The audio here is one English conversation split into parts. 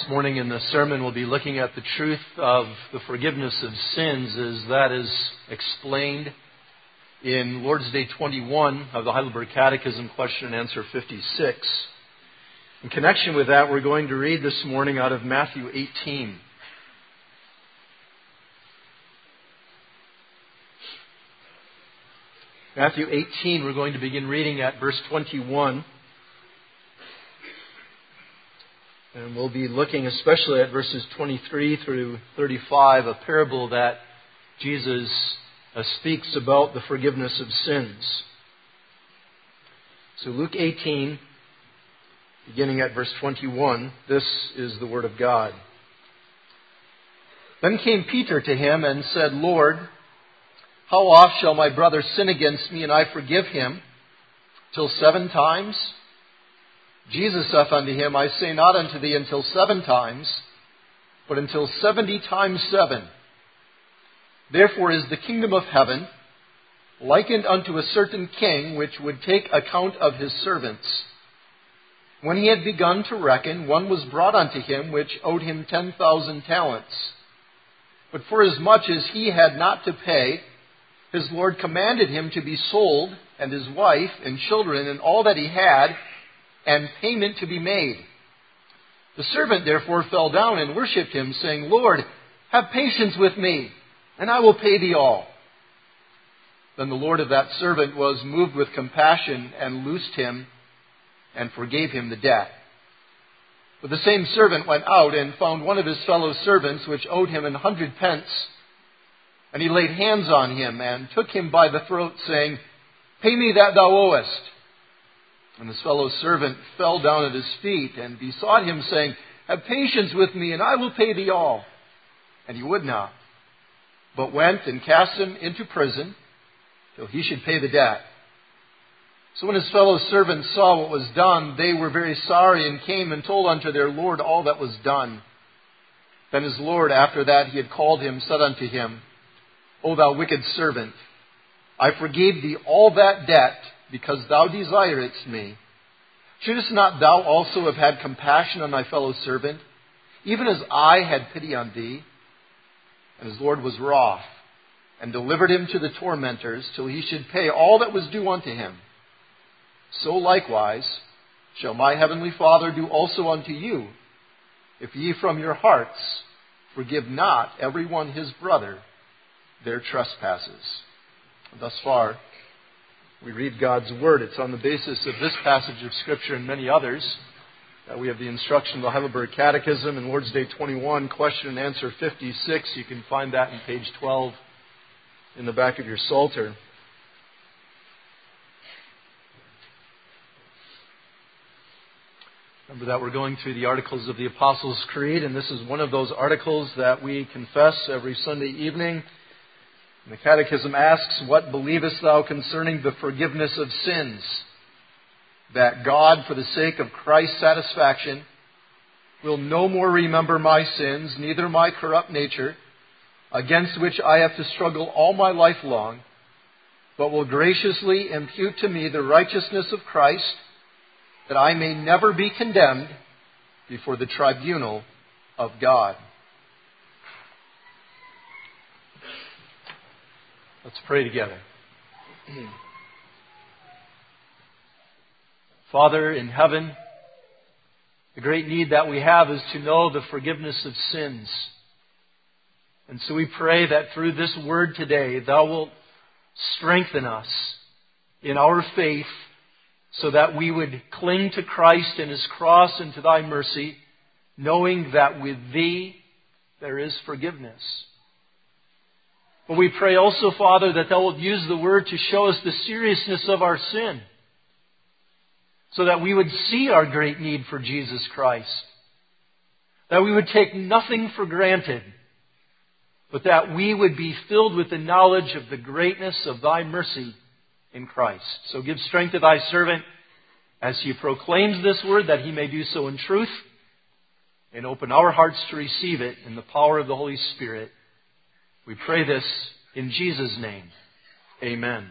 This morning in the sermon we'll be looking at the truth of the forgiveness of sins as that is explained in Lord's Day 21 of the Heidelberg Catechism, question and answer 56. In connection with that, we're going to read this morning out of Matthew 18. Matthew 18, we're going to begin reading at verse 21. And we'll be looking especially at verses 23 through 35, a parable that Jesus speaks about the forgiveness of sins. So Luke 18, beginning at verse 21, this is the Word of God. Then came Peter to him and said, Lord, how oft shall my brother sin against me, and I forgive him? Till 7 times? Jesus saith unto him, I say not unto thee until 7 times, but until 70 times 7. Therefore is the kingdom of heaven likened unto a certain king, which would take account of his servants. When he had begun to reckon, one was brought unto him, which owed him 10,000 talents. But forasmuch as he had not to pay, his Lord commanded him to be sold, and his wife and children, and all that he had, and payment to be made. The servant therefore fell down and worshipped him, saying, Lord, have patience with me, and I will pay thee all. Then the Lord of that servant was moved with compassion, and loosed him, and forgave him the debt. But the same servant went out, and found one of his fellow servants, which owed him 100 pence. And he laid hands on him, and took him by the throat, saying, Pay me that thou owest. And his fellow servant fell down at his feet and besought him, saying, Have patience with me, and I will pay thee all. And he would not, but went and cast him into prison till he should pay the debt. So when his fellow servants saw what was done, they were very sorry, and came and told unto their Lord all that was done. Then his Lord, after that he had called him, said unto him, O thou wicked servant, I forgave thee all that debt, because thou desiredst me. Shouldest not thou also have had compassion on thy fellow servant, even as I had pity on thee? And his Lord was wroth, and delivered him to the tormentors, till he should pay all that was due unto him. So likewise shall my heavenly Father do also unto you, if ye from your hearts forgive not every one his brother their trespasses. Thus far, we read God's Word. It's on the basis of this passage of Scripture and many others that we have the instruction of the Heidelberg Catechism and Lord's Day 21, question and answer 56. You can find that in page 12 in the back of your Psalter. Remember that we're going through the Articles of the Apostles' Creed, and this is one of those articles that we confess every Sunday evening. And the Catechism asks, What believest thou concerning the forgiveness of sins? That God, for the sake of Christ's satisfaction, will no more remember my sins, neither my corrupt nature, against which I have to struggle all my life long, but will graciously impute to me the righteousness of Christ, that I may never be condemned before the tribunal of God. Let's pray together. Father in heaven, the great need that we have is to know the forgiveness of sins. And so we pray that through this word today, Thou wilt strengthen us in our faith so that we would cling to Christ and His cross and to Thy mercy, knowing that with Thee there is forgiveness. But we pray also, Father, that Thou wilt use the Word to show us the seriousness of our sin, so that we would see our great need for Jesus Christ, that we would take nothing for granted, but that we would be filled with the knowledge of the greatness of Thy mercy in Christ. So give strength to Thy servant as he proclaims this Word, that he may do so in truth, and open our hearts to receive it in the power of the Holy Spirit. We pray this in Jesus' name. Amen.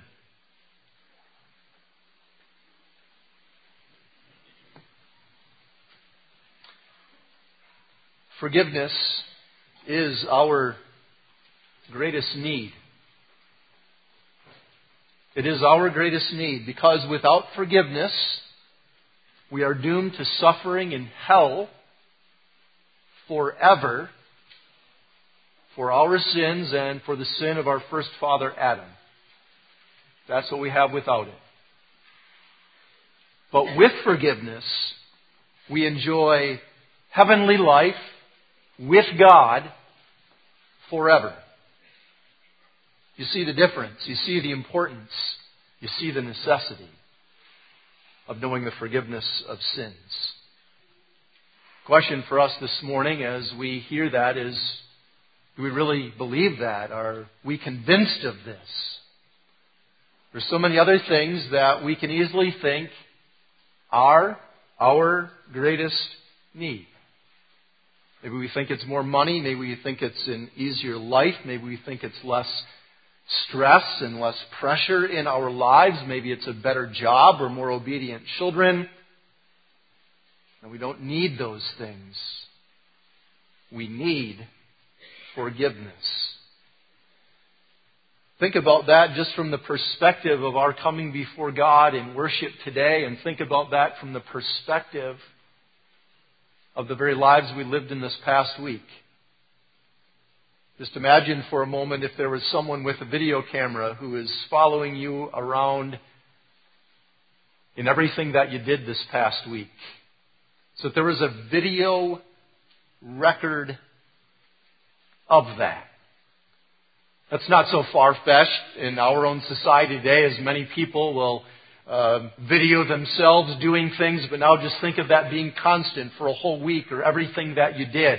Forgiveness is our greatest need. It is our greatest need because without forgiveness, we are doomed to suffering in hell forever for our sins and for the sin of our first father Adam. That's what we have without it. But with forgiveness, we enjoy heavenly life with God forever. You see the difference. You see the importance. You see the necessity of knowing the forgiveness of sins. Question for us this morning as we hear that is, do we really believe that? Are we convinced of this? There's so many other things that we can easily think are our greatest need. Maybe we think it's more money. Maybe we think it's an easier life. Maybe we think it's less stress and less pressure in our lives. Maybe it's a better job or more obedient children. And we don't need those things. We need forgiveness. Think about that just from the perspective of our coming before God in worship today, and think about that from the perspective of the very lives we lived in this past week. Just imagine for a moment if there was someone with a video camera who is following you around in everything that you did this past week. So if there was a video record of that. That's not so far-fetched in our own society today, as many people will video themselves doing things, but now just think of that being constant for a whole week or everything that you did.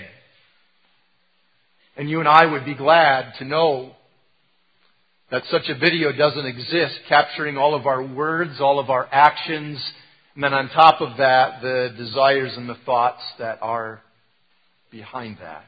And you and I would be glad to know that such a video doesn't exist, capturing all of our words, all of our actions, and then on top of that, the desires and the thoughts that are behind that.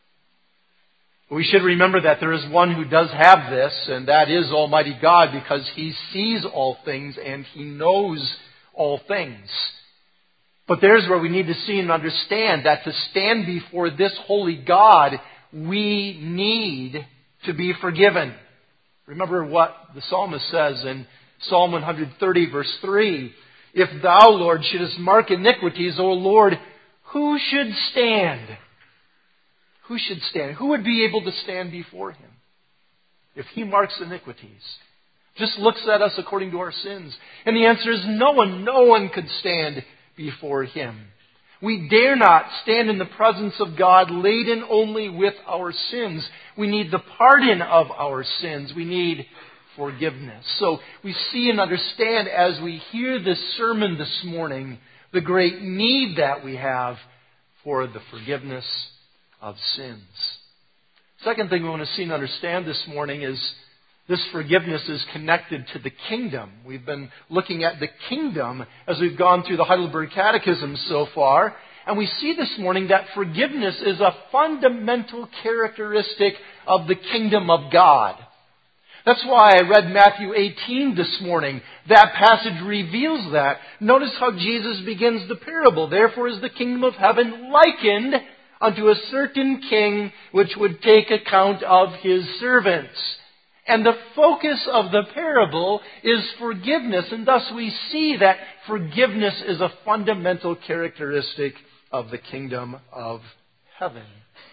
We should remember that there is one who does have this, and that is Almighty God, because He sees all things and He knows all things. But there's where we need to see and understand that to stand before this holy God, we need to be forgiven. Remember what the psalmist says in Psalm 130, verse 3. If thou, Lord, shouldest mark iniquities, O Lord, who should stand? Who should stand? Who would be able to stand before Him if He marks iniquities? Just looks at us according to our sins. And the answer is no one. No one could stand before Him. We dare not stand in the presence of God laden only with our sins. We need the pardon of our sins. We need forgiveness. So we see and understand as we hear this sermon this morning the great need that we have for the forgiveness of sins. Second thing we want to see and understand this morning is this forgiveness is connected to the kingdom. We've been looking at the kingdom as we've gone through the Heidelberg Catechism so far. And we see this morning that forgiveness is a fundamental characteristic of the kingdom of God. That's why I read Matthew 18 this morning. That passage reveals that. Notice how Jesus begins the parable. Therefore is the kingdom of heaven likened unto a certain king which would take account of his servants. And the focus of the parable is forgiveness. And thus we see that forgiveness is a fundamental characteristic of the kingdom of heaven.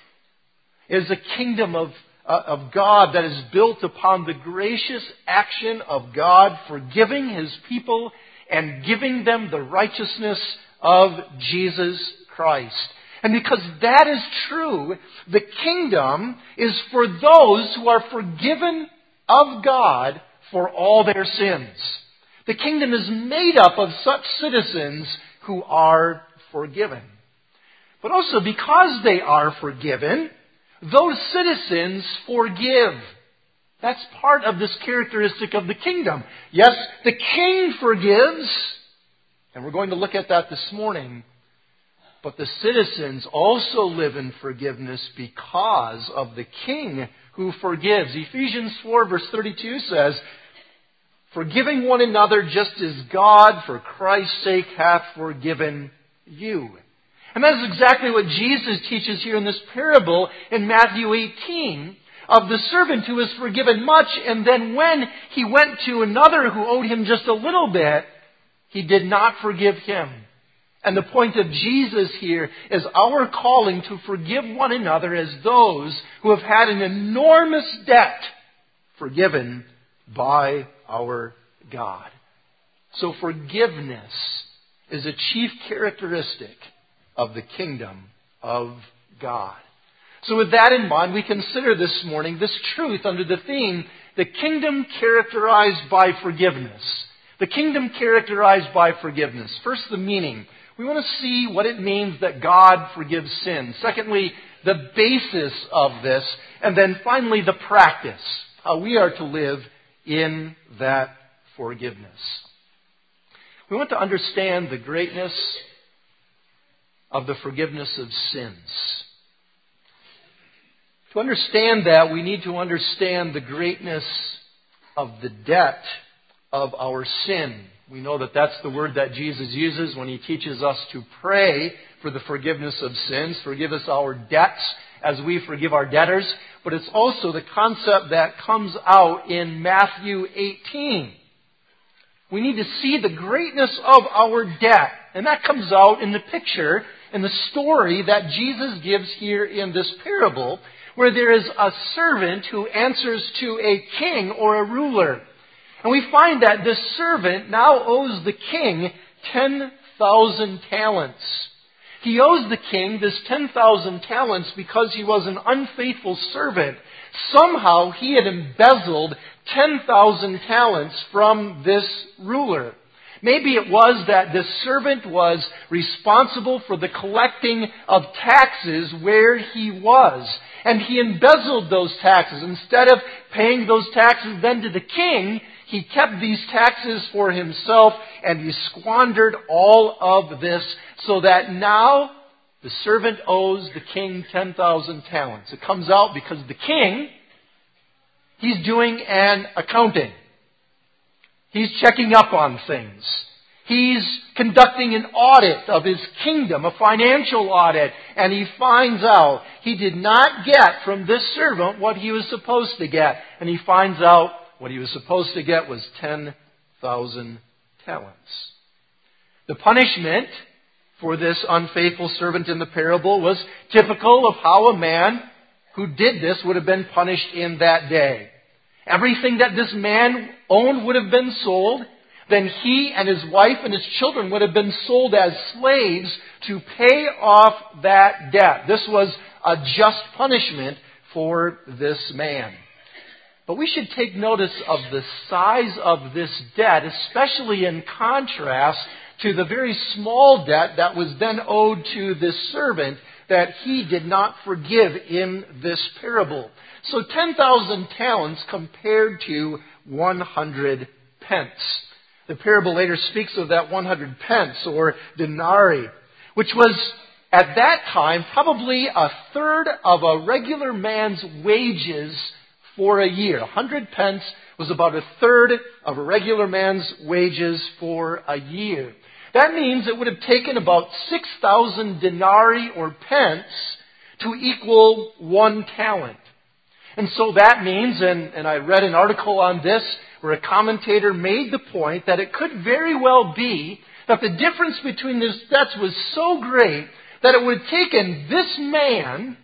It is a kingdom of God that is built upon the gracious action of God forgiving His people and giving them the righteousness of Jesus Christ. And because that is true, the kingdom is for those who are forgiven of God for all their sins. The kingdom is made up of such citizens who are forgiven. But also because they are forgiven, those citizens forgive. That's part of this characteristic of the kingdom. Yes, the king forgives, and we're going to look at that this morning. But the citizens also live in forgiveness because of the king who forgives. Ephesians 4 verse 32 says, forgiving one another just as God for Christ's sake hath forgiven you. And that is exactly what Jesus teaches here in this parable in Matthew 18 of the servant who was forgiven much, and then when he went to another who owed him just a little bit, he did not forgive him. And the point of Jesus here is our calling to forgive one another as those who have had an enormous debt forgiven by our God. So forgiveness is a chief characteristic of the kingdom of God. So with that in mind, we consider this morning this truth under the theme, the kingdom characterized by forgiveness. The kingdom characterized by forgiveness. First, the meaning. We want to see what it means that God forgives sin. Secondly, the basis of this. And then finally, the practice. How we are to live in that forgiveness. We want to understand the greatness of the forgiveness of sins. To understand that, we need to understand the greatness of the debt of our sin. We know that that's the word that Jesus uses when He teaches us to pray for the forgiveness of sins. Forgive us our debts as we forgive our debtors. But it's also the concept that comes out in Matthew 18. We need to see the greatness of our debt. And that comes out in the picture, in the story that Jesus gives here in this parable, where there is a servant who answers to a king or a ruler. And we find that this servant now owes the king 10,000 talents. He owes the king this 10,000 talents because he was an unfaithful servant. Somehow he had embezzled 10,000 talents from this ruler. Maybe it was that this servant was responsible for the collecting of taxes where he was. And he embezzled those taxes. Instead of paying those taxes then to the king, he kept these taxes for himself, and he squandered all of this so that now the servant owes the king 10,000 talents. It comes out because the king, he's doing an accounting. He's checking up on things. He's conducting an audit of his kingdom, a financial audit, and he finds out he did not get from this servant what he was supposed to get. And he finds out what he was supposed to get was 10,000 talents. The punishment for this unfaithful servant in the parable was typical of how a man who did this would have been punished in that day. Everything that this man owned would have been sold. Then he and his wife and his children would have been sold as slaves to pay off that debt. This was a just punishment for this man. But we should take notice of the size of this debt, especially in contrast to the very small debt that was then owed to this servant that he did not forgive in this parable. So 10,000 talents compared to 100 pence. The parable later speaks of that 100 pence or denarii, which was at that time probably a third of a regular man's wages for a year. 100 pence was about a third of a regular man's wages for a year. That means it would have taken about 6,000 denarii or pence to equal 1 talent. And so that means, and I read an article on this where a commentator made the point that it could very well be that the difference between these debts was so great that it would have taken this man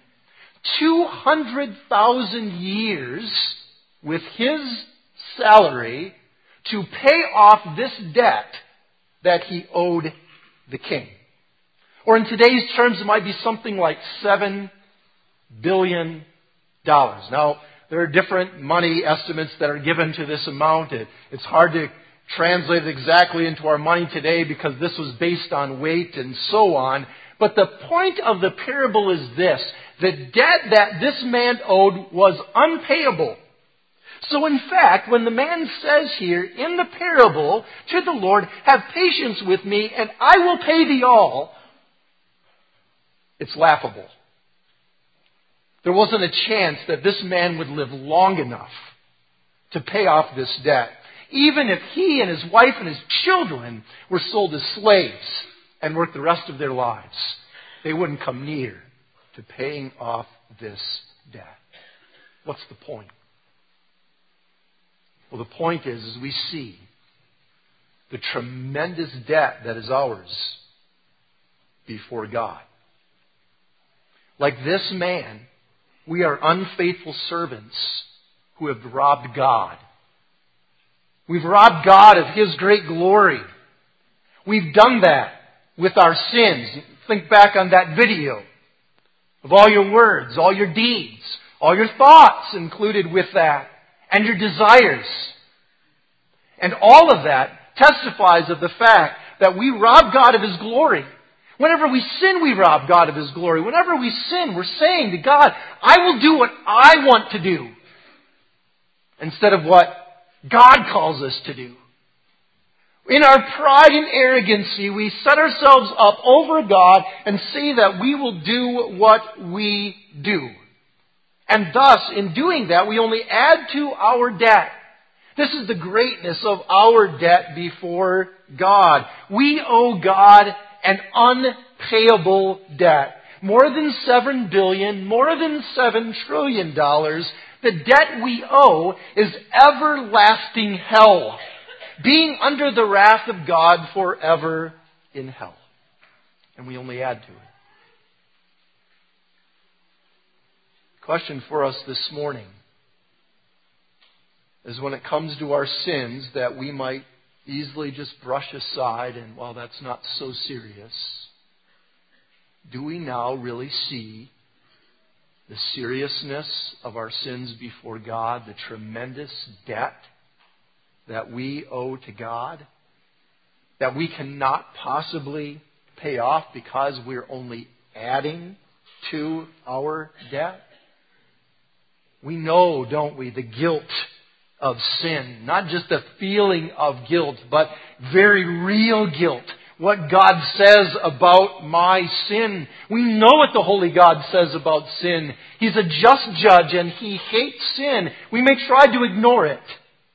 200,000 years with his salary to pay off this debt that he owed the king. Or in today's terms, it might be something like $7 billion. Now, there are different money estimates that are given to this amount. It's hard to translate it exactly into our money today because this was based on weight and so on. But the point of the parable is this. The debt that this man owed was unpayable. So in fact, when the man says here in the parable to the Lord, "Have patience with me and I will pay thee all," it's laughable. There wasn't a chance that this man would live long enough to pay off this debt, even if he and his wife and his children were sold as slaves and worked the rest of their lives. they wouldn't come near to paying off this debt. What's the point? Well, the point is we see the tremendous debt that is ours before God. Like this man, we are unfaithful servants who have robbed God. We've robbed God of His great glory. We've done that with our sins. Think back on that video of all your words, all your deeds, all your thoughts included with that, and your desires. And all of that testifies of the fact that we rob God of His glory. Whenever we sin, we rob God of His glory. Whenever we sin, we're saying to God, I will do what I want to do, instead of what God calls us to do. In our pride and arrogancy, we set ourselves up over God and say that we will do what we do. And thus, in doing that, we only add to our debt. This is the greatness of our debt before God. We owe God an unpayable debt. More than $7 billion, more than $7 trillion. The debt we owe is everlasting hell. Being under the wrath of God forever in hell. And we only add to it. Question for us this morning is, when it comes to our sins that we might easily just brush aside and, well, that's not so serious, do we now really see the seriousness of our sins before God, the tremendous debt that we owe to God, that we cannot possibly pay off because we're only adding to our debt? We know, don't we, the guilt of sin. Not just a feeling of guilt, but very real guilt. What God says about my sin. We know what the holy God says about sin. He's a just judge and He hates sin. We may try to ignore it.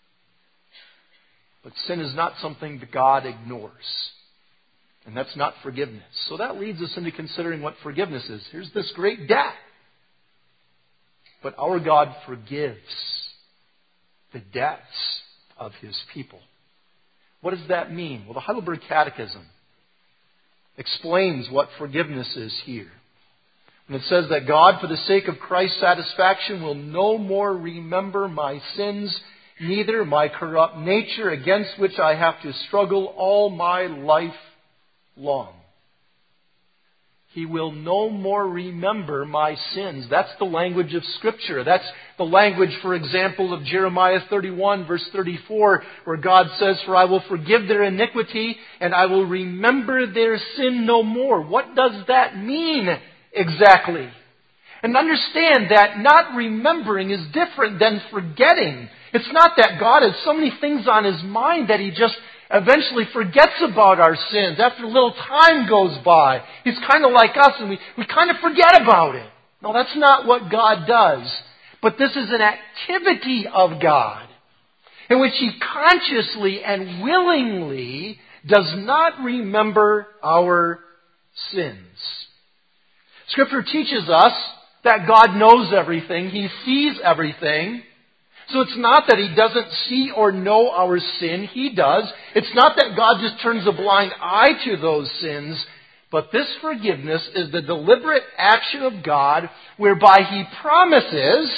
But sin is not something that God ignores. And that's not forgiveness. So that leads us into considering what forgiveness is. Here's this great debt. But our God forgives the debts of His people. What does that mean? Well, the Heidelberg Catechism explains what forgiveness is here. And it says that God, for the sake of Christ's satisfaction, will no more remember my sins, neither my corrupt nature against which I have to struggle all my life long. He will no more remember my sins. That's the language of Scripture. That's the language, for example, of Jeremiah 31, verse 34, where God says, "For I will forgive their iniquity, and I will remember their sin no more." What does that mean exactly? And understand that not remembering is different than forgetting. It's not that God has so many things on His mind that He just eventually forgets about our sins after a little time goes by. He's kind of like us, and we kind of forget about it. No, that's not what God does. But this is an activity of God in which He consciously and willingly does not remember our sins. Scripture teaches us that God knows everything. He sees everything. So it's not that He doesn't see or know our sin. He does. It's not that God just turns a blind eye to those sins. But this forgiveness is the deliberate action of God whereby He promises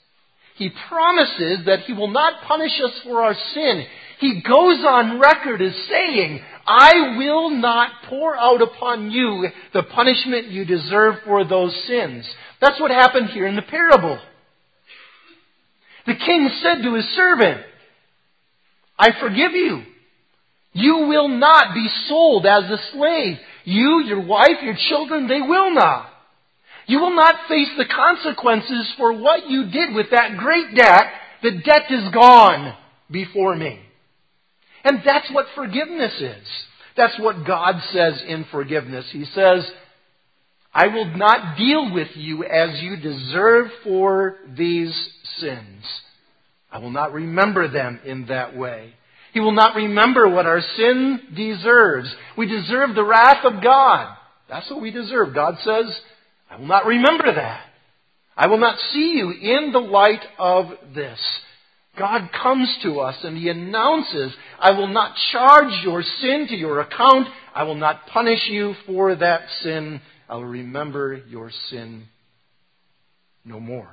that He will not punish us for our sin. He goes on record as saying, "I will not pour out upon you the punishment you deserve for those sins." That's what happened here in the parable. The king said to his servant, "I forgive you. You will not be sold as a slave. You, your wife, your children, they will not. You will not face the consequences for what you did with that great debt. The debt is gone before me." And that's what forgiveness is. That's what God says in forgiveness. He says, "I will not deal with you as you deserve for these sins. I will not remember them in that way." He will not remember what our sin deserves. We deserve the wrath of God. That's what we deserve. God says, I will not remember that. I will not see you in the light of this. God comes to us and He announces, I will not charge your sin to your account. I will not punish you for that sin. I will remember your sin no more.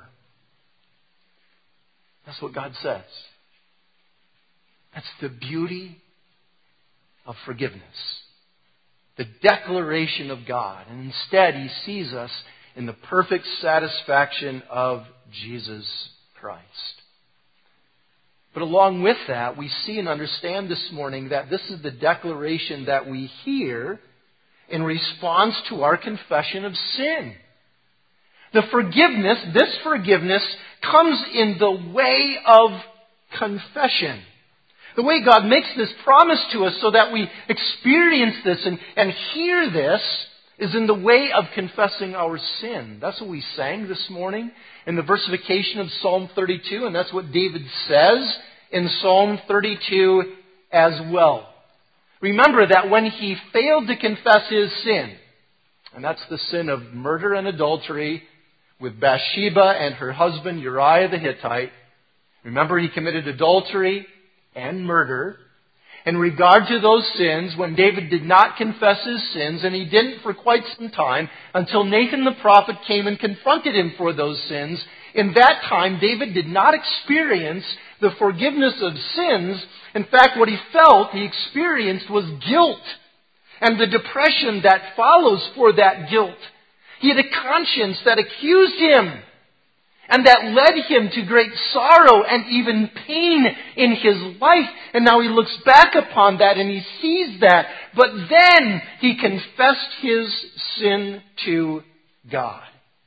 That's what God says. That's the beauty of forgiveness. The declaration of God. And instead, He sees us in the perfect satisfaction of Jesus Christ. But along with that, we see and understand this morning that this is the declaration that we hear in response to our confession of sin. This forgiveness comes in the way of confession. The way God makes this promise to us so that we experience this and hear this is in the way of confessing our sin. That's what we sang this morning in the versification of Psalm 32, and that's what David says in Psalm 32 as well. Remember that when he failed to confess his sin, and that's the sin of murder and adultery with Bathsheba and her husband Uriah the Hittite. Remember, he committed adultery and murder. In regard to those sins, when David did not confess his sins, and he didn't for quite some time, until Nathan the prophet came and confronted him for those sins, in that time David did not experience the forgiveness of sins. In fact, what he experienced was guilt and the depression that follows for that guilt. He had a conscience that accused him and that led him to great sorrow and even pain in his life. And now he looks back upon that and he sees that. But then he confessed his sin to God.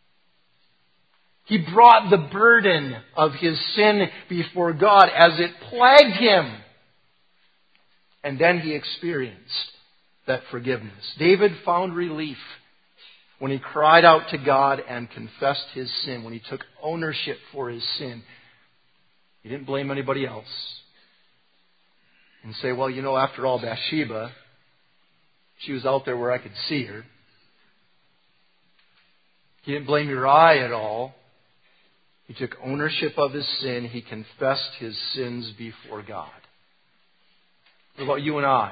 He brought the burden of his sin before God as it plagued him. And then he experienced that forgiveness. David found relief when he cried out to God and confessed his sin, when he took ownership for his sin. He didn't blame anybody else and say, well, after all, Bathsheba, she was out there where I could see her. He didn't blame Uriah at all. He took ownership of his sin. He confessed his sins before God. What about you and I?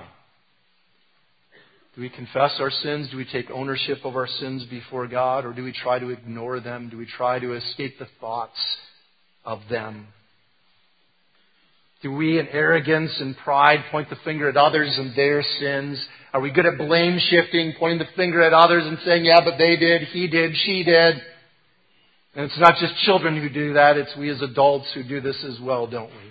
Do we confess our sins? Do we take ownership of our sins before God? Or do we try to ignore them? Do we try to escape the thoughts of them? Do we, in arrogance and pride, point the finger at others and their sins? Are we good at blame shifting, pointing the finger at others and saying, yeah, but they did, he did, she did? And it's not just children who do that, it's we as adults who do this as well, don't we?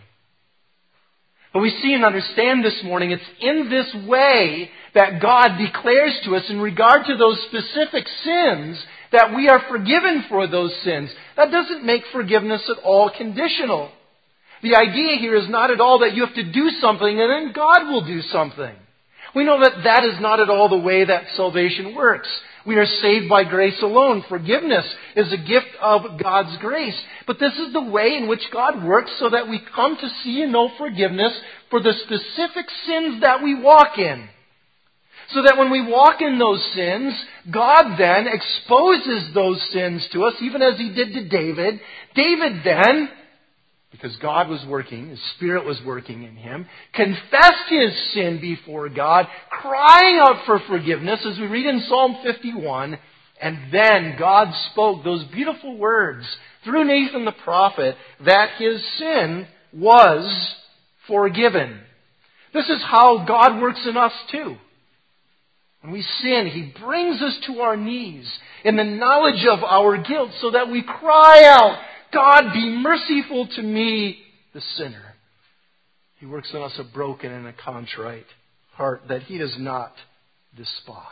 But we see and understand this morning, it's in this way that God declares to us in regard to those specific sins that we are forgiven for those sins. That doesn't make forgiveness at all conditional. The idea here is not at all that you have to do something and then God will do something. We know that that is not at all the way that salvation works. We are saved by grace alone. Forgiveness is a gift of God's grace. But this is the way in which God works so that we come to see and know forgiveness for the specific sins that we walk in. So that when we walk in those sins, God then exposes those sins to us, even as He did to David. David then, because God was working, His Spirit was working in him, confessed his sin before God, crying out for forgiveness, as we read in Psalm 51. And then God spoke those beautiful words through Nathan the prophet that his sin was forgiven. This is how God works in us too. When we sin, He brings us to our knees in the knowledge of our guilt so that we cry out, God, be merciful to me, the sinner. He works in us a broken and a contrite heart that He does not despise.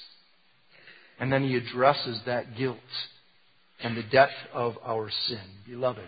And then He addresses that guilt and the depth of our sin. Beloved,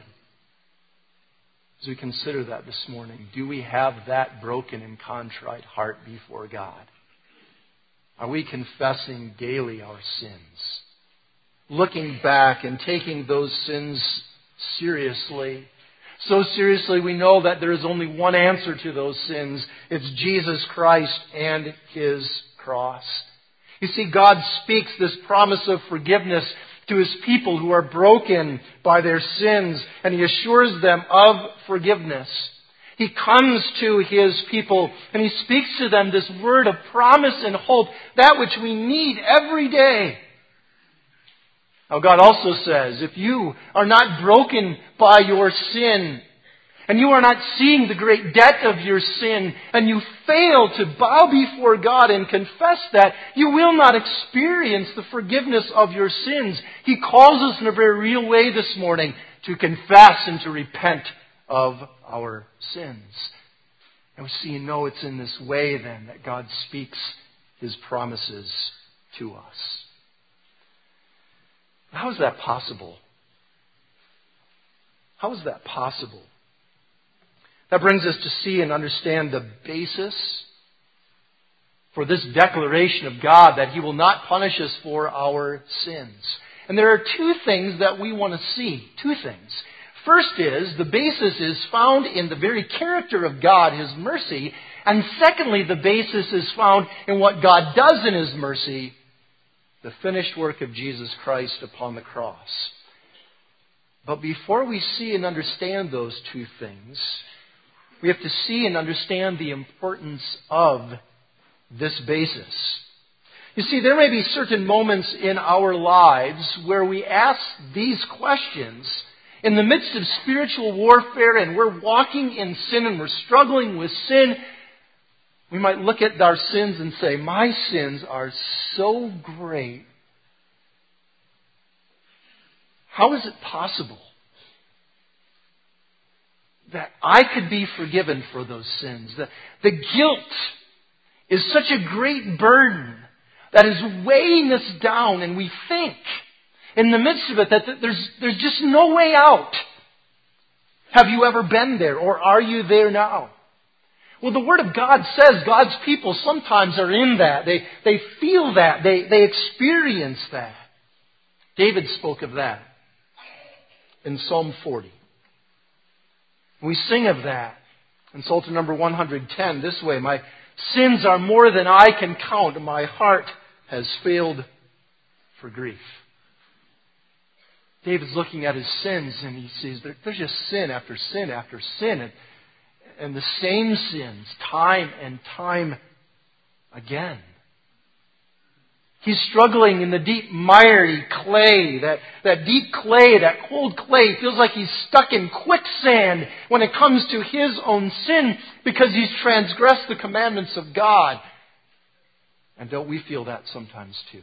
as we consider that this morning, do we have that broken and contrite heart before God? Are we confessing daily our sins? Looking back and taking those sins seriously. So seriously we know that there is only one answer to those sins. It's Jesus Christ and His cross. You see, God speaks this promise of forgiveness to His people who are broken by their sins, and He assures them of forgiveness. He comes to His people and He speaks to them this word of promise and hope, that which we need every day. Now God also says, if you are not broken by your sin, and you are not seeing the great debt of your sin, and you fail to bow before God and confess that, you will not experience the forgiveness of your sins. He calls us in a very real way this morning to confess and to repent of our sins. And so you know it's in this way then that God speaks His promises to us. How is that possible? How is that possible? That brings us to see and understand the basis for this declaration of God that He will not punish us for our sins. And there are two things that we want to see. Two things. First is, the basis is found in the very character of God, His mercy. And secondly, the basis is found in what God does in His mercy, the finished work of Jesus Christ upon the cross. But before we see and understand those two things, we have to see and understand the importance of this basis. You see, there may be certain moments in our lives where we ask these questions in the midst of spiritual warfare, and we're walking in sin and we're struggling with sin. We might look at our sins and say, my sins are so great. How is it possible that I could be forgiven for those sins? The guilt is such a great burden that is weighing us down, and we think in the midst of it that there's just no way out. Have you ever been there, or are you there now? Well, the Word of God says God's people sometimes are in that. They feel that. They experience that. David spoke of that in Psalm 40. We sing of that in Psalter number 110 this way: my sins are more than I can count. My heart has failed for grief. David's looking at his sins and he sees there's just sin after sin after sin. And the same sins time and time again. He's struggling in the deep miry clay, that deep clay, that cold clay. Feels like he's stuck in quicksand when it comes to his own sin because he's transgressed the commandments of God. And don't we feel that sometimes too?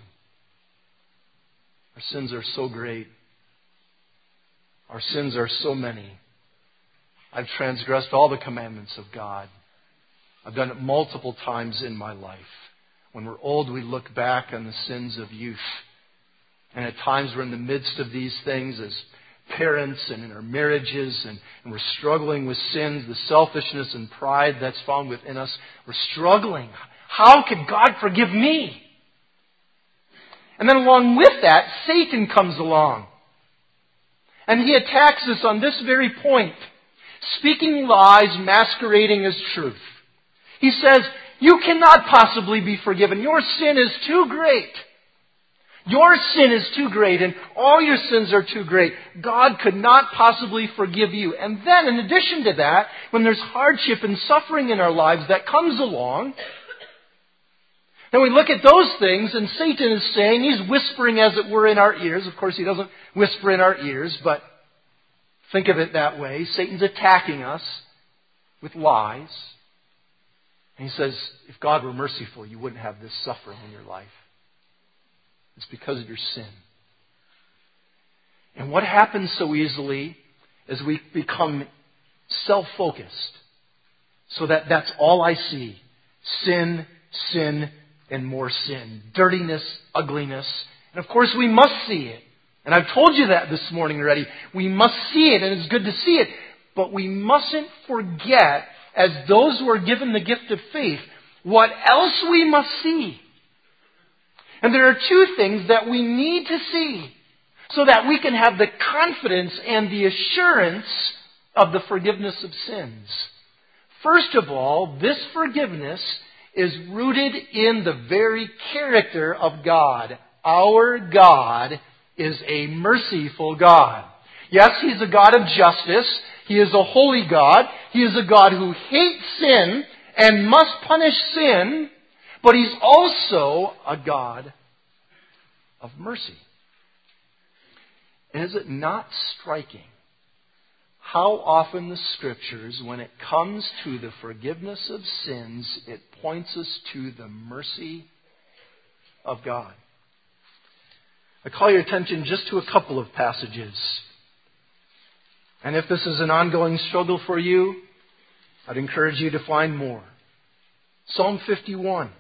Our sins are so great. Our sins are so many. I've transgressed all the commandments of God. I've done it multiple times in my life. When we're old, we look back on the sins of youth. And at times we're in the midst of these things as parents and in our marriages, and we're struggling with sins, the selfishness and pride that's found within us. We're struggling. How could God forgive me? And then along with that, Satan comes along. And he attacks us on this very point, speaking lies masquerading as truth. He says, you cannot possibly be forgiven. Your sin is too great. Your sin is too great, and all your sins are too great. God could not possibly forgive you. And then, in addition to that, when there's hardship and suffering in our lives that comes along, then we look at those things, and Satan is saying, he's whispering as it were in our ears. Of course, he doesn't whisper in our ears, but think of it that way. Satan's attacking us with lies. And he says, if God were merciful, you wouldn't have this suffering in your life. It's because of your sin. And what happens so easily is we become self-focused. So that's all I see. Sin, sin, and more sin. Dirtiness, ugliness. And of course we must see it. And I've told you that this morning already. We must see it, and it's good to see it. But we mustn't forget, as those who are given the gift of faith, what else we must see. And there are two things that we need to see so that we can have the confidence and the assurance of the forgiveness of sins. First of all, this forgiveness is rooted in the very character of God. Our God is a merciful God. Yes, He's a God of justice. He is a holy God. He is a God who hates sin and must punish sin, but He's also a God of mercy. Is it not striking how often the Scriptures, when it comes to the forgiveness of sins, it points us to the mercy of God? I call your attention just to a couple of passages. And if this is an ongoing struggle for you, I'd encourage you to find more. Psalm 51.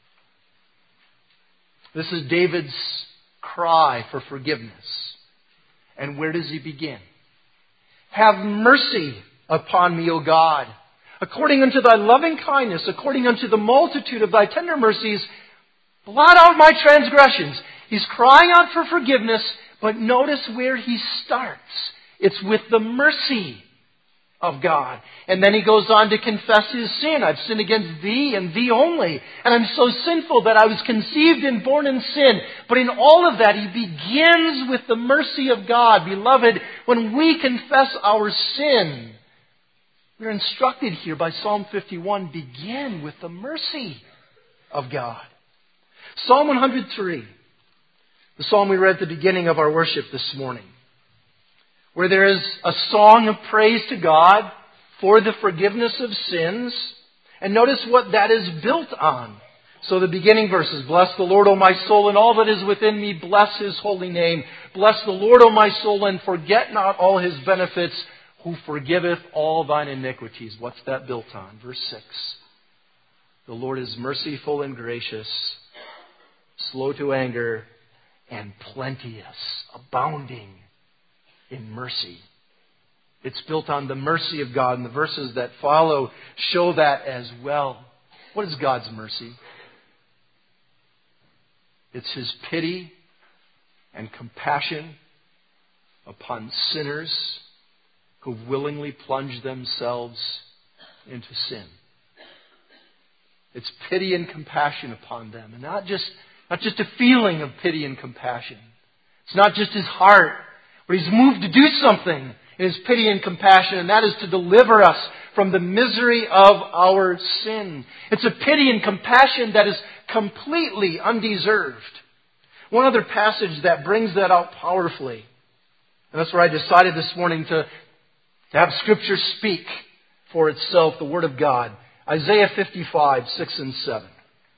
This is David's cry for forgiveness. And where does he begin? Have mercy upon me, O God. According unto thy loving kindness, according unto the multitude of thy tender mercies, blot out my transgressions. He's crying out for forgiveness, but notice where he starts. It's with the mercy of God. And then he goes on to confess his sin. I've sinned against thee and thee only. And I'm so sinful that I was conceived and born in sin. But in all of that, he begins with the mercy of God. Beloved, when we confess our sin, we're instructed here by Psalm 51, begin with the mercy of God. Psalm 103, the psalm we read at the beginning of our worship this morning, where there is a song of praise to God for the forgiveness of sins. And notice what that is built on. So the beginning verses, bless the Lord, O my soul, and all that is within me, bless His holy name. Bless the Lord, O my soul, and forget not all His benefits, who forgiveth all thine iniquities. What's that built on? Verse 6. The Lord is merciful and gracious, slow to anger, and plenteous, abounding in mercy. It's built on the mercy of God, and the verses that follow show that as well. What is God's mercy? It's His pity and compassion upon sinners who willingly plunge themselves into sin. It's pity and compassion upon them, and not just a feeling of pity and compassion. It's not just His heart, but He's moved to do something in His pity and compassion, and that is to deliver us from the misery of our sin. It's a pity and compassion that is completely undeserved. One other passage that brings that out powerfully, and that's where I decided this morning to have Scripture speak for itself, the Word of God. Isaiah 55, 6 and 7.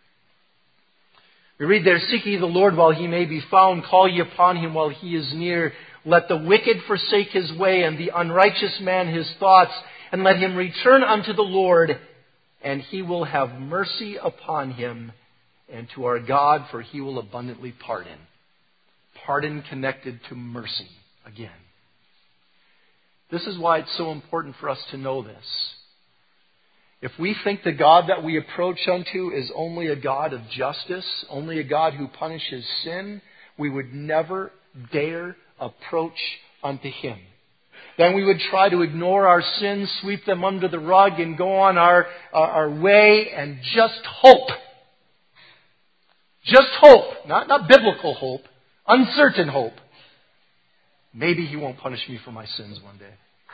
We read there, seek ye the Lord while He may be found, call ye upon Him while He is near. Let the wicked forsake his way, and the unrighteous man his thoughts, and let him return unto the Lord, and He will have mercy upon him, and to our God, for He will abundantly pardon. Pardon connected to mercy again. This is why it's so important for us to know this. If we think the God that we approach unto is only a God of justice, only a God who punishes sin, we would never dare approach unto Him. Then we would try to ignore our sins, sweep them under the rug, and go on our way and just hope. Just hope. Not biblical hope. Uncertain hope. Maybe He won't punish me for my sins one day.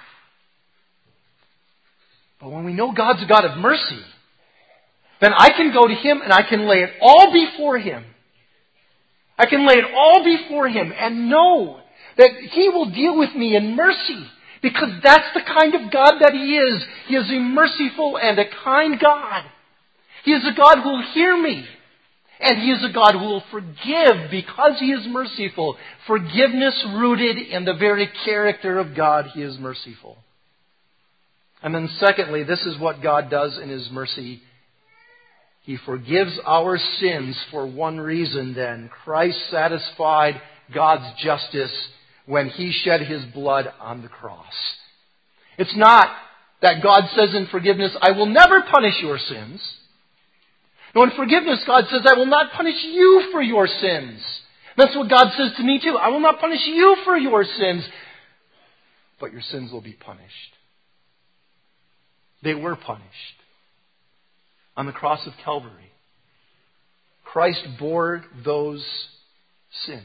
But when we know God's a God of mercy, then I can go to Him and I can lay it all before Him. I can lay it all before Him and know that He will deal with me in mercy, because that's the kind of God that He is. He is a merciful and a kind God. He is a God who will hear me. And He is a God who will forgive because He is merciful. Forgiveness rooted in the very character of God. He is merciful. And then secondly, this is what God does in His mercy. He forgives our sins for one reason then. Christ satisfied God's justice when He shed His blood on the cross. It's not that God says in forgiveness, I will never punish your sins. No, in forgiveness, God says, I will not punish you for your sins. That's what God says to me too. I will not punish you for your sins, but your sins will be punished. They were punished. on the cross of Calvary. Christ bore those sins.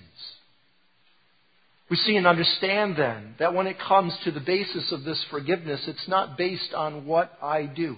We see and understand then that when it comes to the basis of this forgiveness, it's not based on what I do.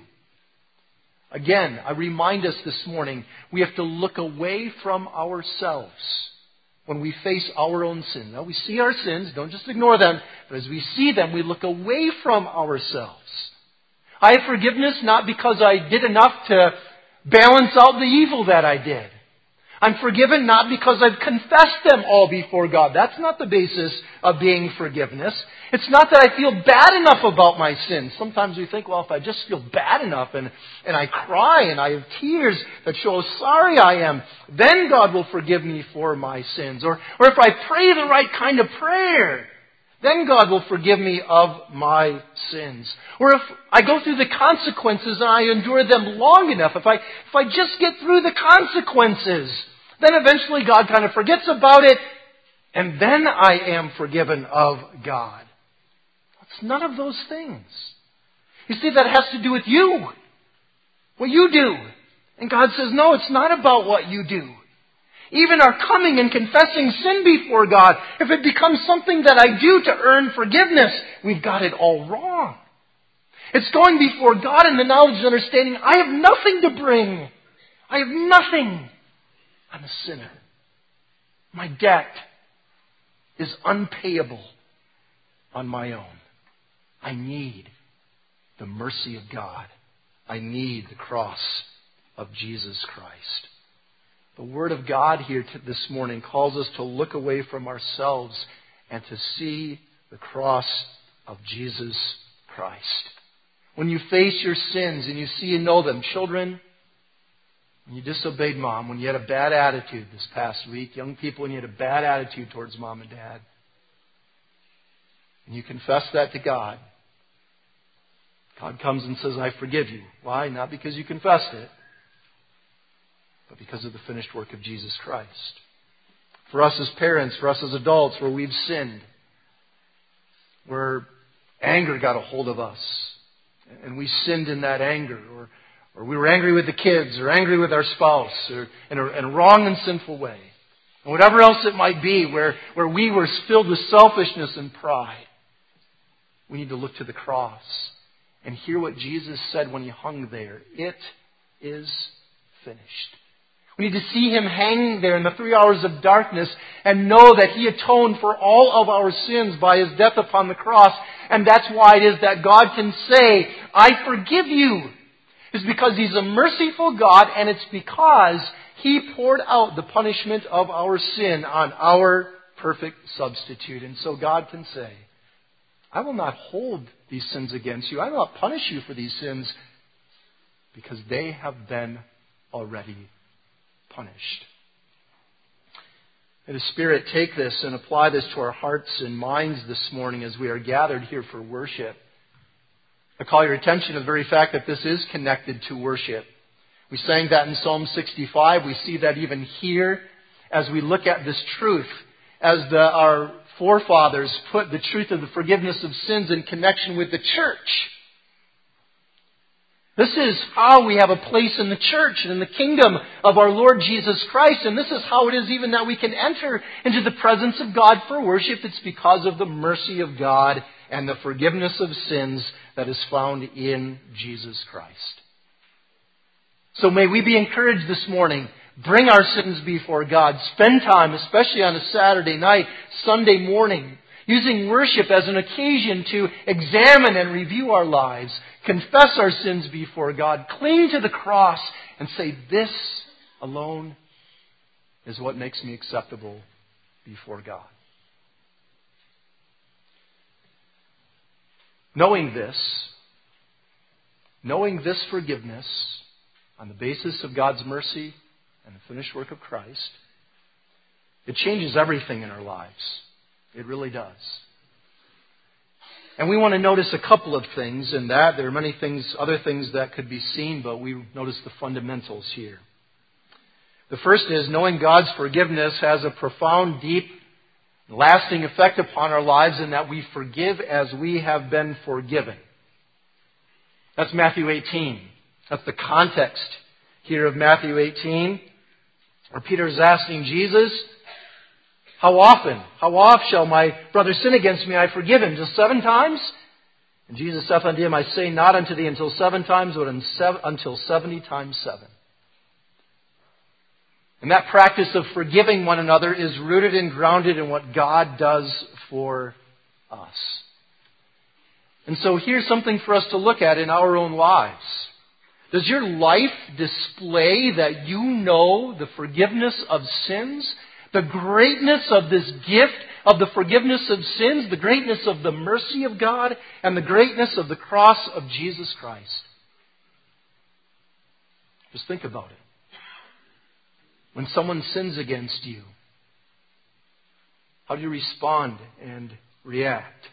Again, I remind us this morning, we have to look away from ourselves when we face our own sin. Now, we see our sins, don't just ignore them, but as we see them, we look away from ourselves. I have forgiveness not because I did enough to balance out the evil that I did. I'm forgiven not because I've confessed them all before God. That's not the basis of being forgiveness. It's not that I feel bad enough about my sins. Sometimes we think, well, if I just feel bad enough and I cry and I have tears that show how sorry I am, then God will forgive me for my sins. Or if I pray the right kind of prayer, then God will forgive me of my sins. Or if I go through the consequences and I endure them long enough, if I just get through the consequences, then eventually God kind of forgets about it, and then I am forgiven of God. It's none of those things. You see, that has to do with you. What you do. And God says, no, it's not about what you do. Even our coming and confessing sin before God, if it becomes something that I do to earn forgiveness, we've got it all wrong. It's going before God in the knowledge and understanding, I have nothing to bring. I have nothing. I'm a sinner. My debt is unpayable on my own. I need the mercy of God. I need the cross of Jesus Christ. The Word of God here this morning calls us to look away from ourselves and to see the cross of Jesus Christ. When you face your sins and you see and know them, children, when you disobeyed mom, when you had a bad attitude this past week, young people, when you had a bad attitude towards mom and dad, and you confess that to God, God comes and says, I forgive you. Why? Not because you confessed it, but because of the finished work of Jesus Christ. For us as parents, for us as adults, where we've sinned, where anger got a hold of us, and we sinned in that anger, or we were angry with the kids, or angry with our spouse, or in a wrong and sinful way, and whatever else it might be, where we were filled with selfishness and pride, we need to look to the cross and hear what Jesus said when He hung there. It is finished. We need to see Him hanging there in the 3 hours of darkness and know that He atoned for all of our sins by His death upon the cross. And that's why it is that God can say, I forgive you. It's because He's a merciful God, and it's because He poured out the punishment of our sin on our perfect substitute. And so God can say, I will not hold these sins against you. I will not punish you for these sins because they have been already punished. May the Spirit take this and apply this to our hearts and minds this morning as we are gathered here for worship. I call your attention to the very fact that this is connected to worship. We sang that in Psalm 65. We see that even here as we look at this truth, as our forefathers put the truth of the forgiveness of sins in connection with the church. This is how we have a place in the church and in the kingdom of our Lord Jesus Christ. And this is how it is even that we can enter into the presence of God for worship. It's because of the mercy of God and the forgiveness of sins that is found in Jesus Christ. So may we be encouraged this morning. Bring our sins before God. Spend time, especially on a Saturday night, Sunday morning, using worship as an occasion to examine and review our lives, confess our sins before God, cling to the cross, and say, this alone is what makes me acceptable before God. Knowing this forgiveness on the basis of God's mercy and the finished work of Christ, it changes everything in our lives. It really does. And we want to notice a couple of things in that. There are many things, other things that could be seen, but we notice the fundamentals here. The first is knowing God's forgiveness has a profound, deep, lasting effect upon our lives in that we forgive as we have been forgiven. That's Matthew 18. That's the context here of Matthew 18, where Peter is asking Jesus, how oft shall my brother sin against me, I forgive him? Just 7 times? And Jesus saith unto him, I say not unto thee until 7 times, but until 70 times 7. And that practice of forgiving one another is rooted and grounded in what God does for us. And so here's something for us to look at in our own lives. Does your life display that you know the forgiveness of sins? The greatness of this gift of the forgiveness of sins, the greatness of the mercy of God, and the greatness of the cross of Jesus Christ. Just think about it. When someone sins against you, how do you respond and react?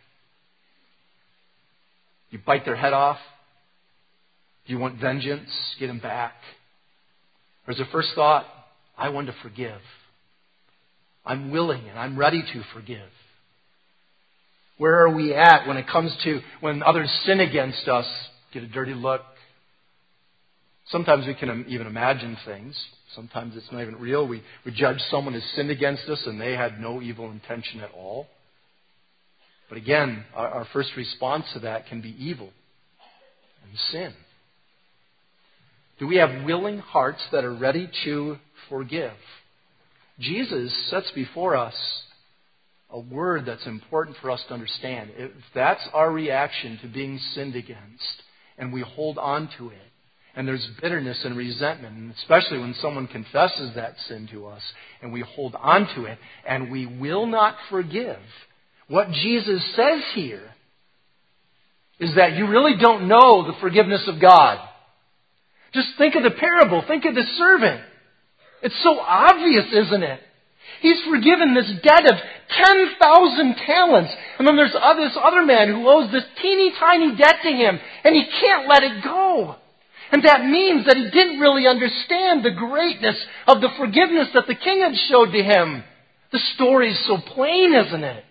You bite their head off? Do you want vengeance? Get them back? Or is the first thought, I want to forgive. I'm willing and I'm ready to forgive. Where are we at when it comes to when others sin against us? Get a dirty look. Sometimes we can even imagine things. Sometimes it's not even real. We judge someone has sinned against us and they had no evil intention at all. But again, our first response to that can be evil and sin. Do we have willing hearts that are ready to forgive? Jesus sets before us a word that's important for us to understand. If that's our reaction to being sinned against, and we hold on to it, and there's bitterness and resentment, and especially when someone confesses that sin to us, and we hold on to it, and we will not forgive, what Jesus says here is that you really don't know the forgiveness of God. Just think of the parable. Think of the servant. It's so obvious, isn't it? He's forgiven this debt of 10,000 talents. And then there's this other man who owes this teeny tiny debt to him. And he can't let it go. And that means that he didn't really understand the greatness of the forgiveness that the king had showed to him. The story's so plain, isn't it?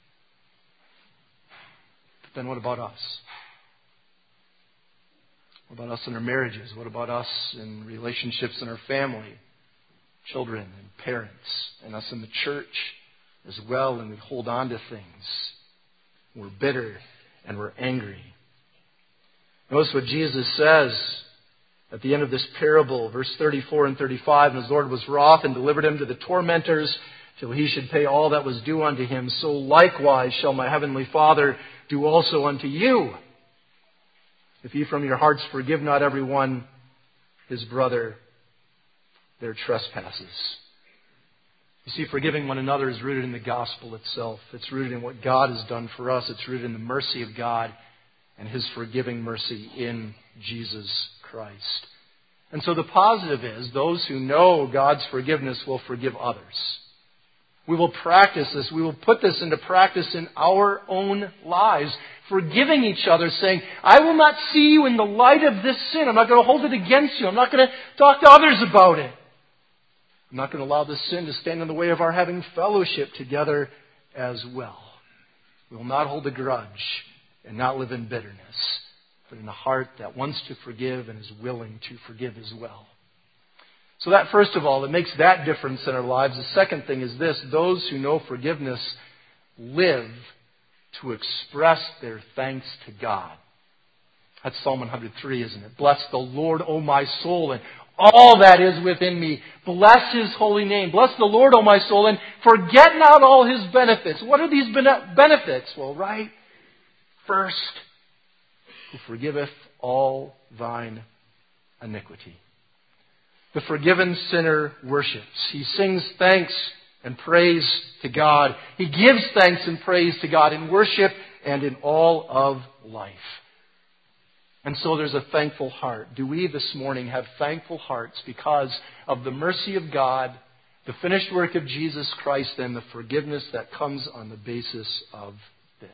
But then what about us? What about us in our marriages? What about us in relationships in our family? Children and parents, and us in the church as well, and we hold on to things. We're bitter and we're angry. Notice what Jesus says at the end of this parable, verse 34 and 35. And his Lord was wroth and delivered him to the tormentors till he should pay all that was due unto him. So likewise shall my heavenly Father do also unto you, if ye from your hearts forgive not every one his brother their trespasses. You see, forgiving one another is rooted in the gospel itself. It's rooted in what God has done for us. It's rooted in the mercy of God and His forgiving mercy in Jesus Christ. And so the positive is, those who know God's forgiveness will forgive others. We will practice this. We will put this into practice in our own lives. Forgiving each other, saying, I will not see you in the light of this sin. I'm not going to hold it against you. I'm not going to talk to others about it. I'm not going to allow this sin to stand in the way of our having fellowship together as well. We will not hold a grudge and not live in bitterness, but in a heart that wants to forgive and is willing to forgive as well. So that, first of all, it makes that difference in our lives. The second thing is this: those who know forgiveness live to express their thanks to God. That's Psalm 103, isn't it? Bless the Lord, O my soul, and all that is within me. Bless His holy name. Bless the Lord, O my soul, and forget not all His benefits. What are these benefits? Well, right. First, who forgiveth all thine iniquity. The forgiven sinner worships. He sings thanks and praise to God. He gives thanks and praise to God in worship and in all of life. And so there's a thankful heart. Do we this morning have thankful hearts because of the mercy of God, the finished work of Jesus Christ, and the forgiveness that comes on the basis of this?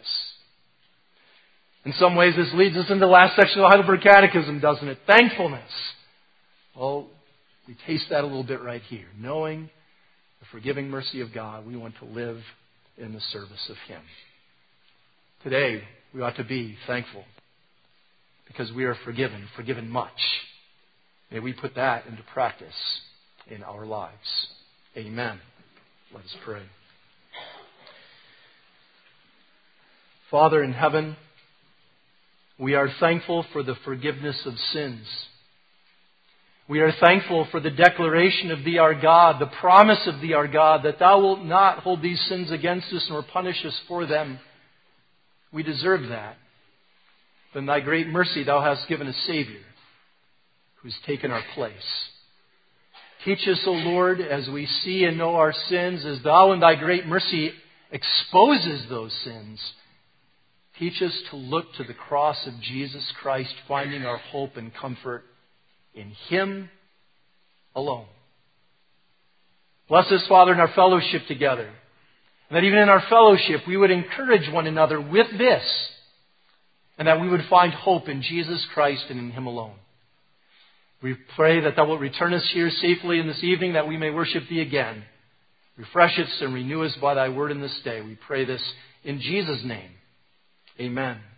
In some ways, this leads us into the last section of the Heidelberg Catechism, doesn't it? Thankfulness. Well, we taste that a little bit right here. Knowing the forgiving mercy of God, we want to live in the service of Him. Today, we ought to be thankful because we are forgiven much. May we put that into practice in our lives. Amen. Let us pray. Father in heaven, we are thankful for the forgiveness of sins. We are thankful for the declaration of Thee, our God, the promise of Thee, our God, that Thou wilt not hold these sins against us nor punish us for them. We deserve that. But in Thy great mercy, Thou hast given a Savior who has taken our place. Teach us, O Lord, as we see and know our sins, as Thou in Thy great mercy exposes those sins. Teach us to look to the cross of Jesus Christ, finding our hope and comfort in Him alone. Bless us, Father, in our fellowship together. And that even in our fellowship, we would encourage one another with this. And that we would find hope in Jesus Christ and in Him alone. We pray that Thou wilt return us here safely in this evening, that we may worship Thee again. Refresh us and renew us by Thy word in this day. We pray this in Jesus' name. Amen.